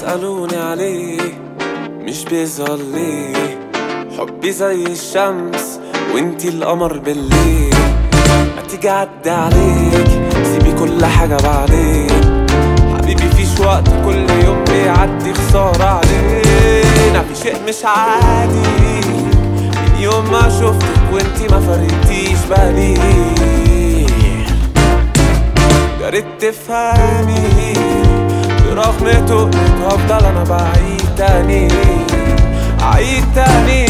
سألوني عليه مش بيظهر ليه، حبي زي الشمس وانتي القمر بالليل. ما تيجي عدي عليك سيبي كل حاجة بعدين، حبيبي فيش وقت كل يوم بيعدي خسارة علينا. في شيء مش عادي من يوم ما شفتك وانتي ما فرقتيش بالي، يا ريت تفهمي برغم تقلك هفضل انا بعيد تاني عيد تاني.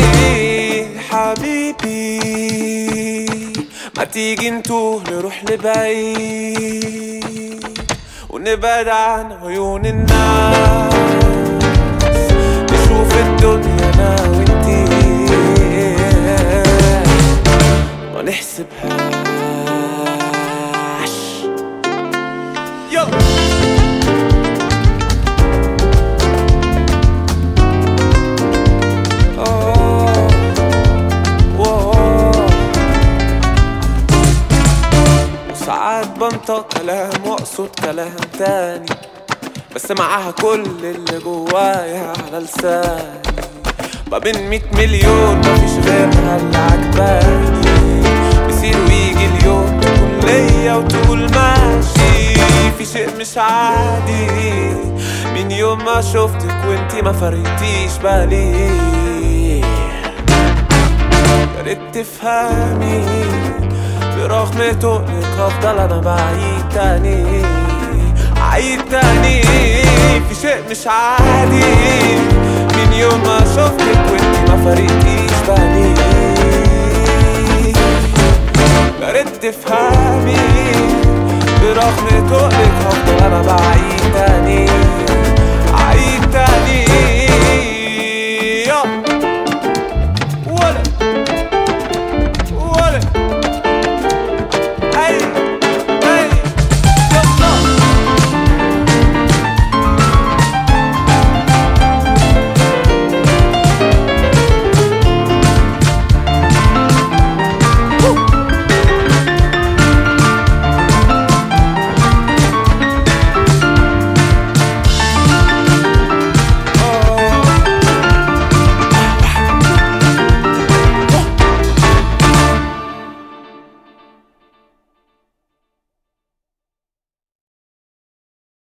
حبيبي ما تيجي نتوه نروح لبعيد ونبعد عن عيون الناس، نشوف الدنيا انا وانتي ما نحسبهاش. يلا ساعات بنطق كلام واقصد كلام تاني، بس معاها كل اللي جوايا على لساني. ما بين 100 مليون مفيش غيرها اللي عجباني، بيصير ويجي اليوم تكون ليا وتقول ماشي. في شيء مش عادي من يوم ما شفتك وانتي ما فرقتيش بالي، يا ريت تفهمي برغم تقلك هفضل انا بعيد تاني عيد تاني. في شيء مش عادي من يوم ما شفتك وانتي ما فرقتيش بالي، يا ريت تفهمي برغم تقلك هفضل انا بعيد تاني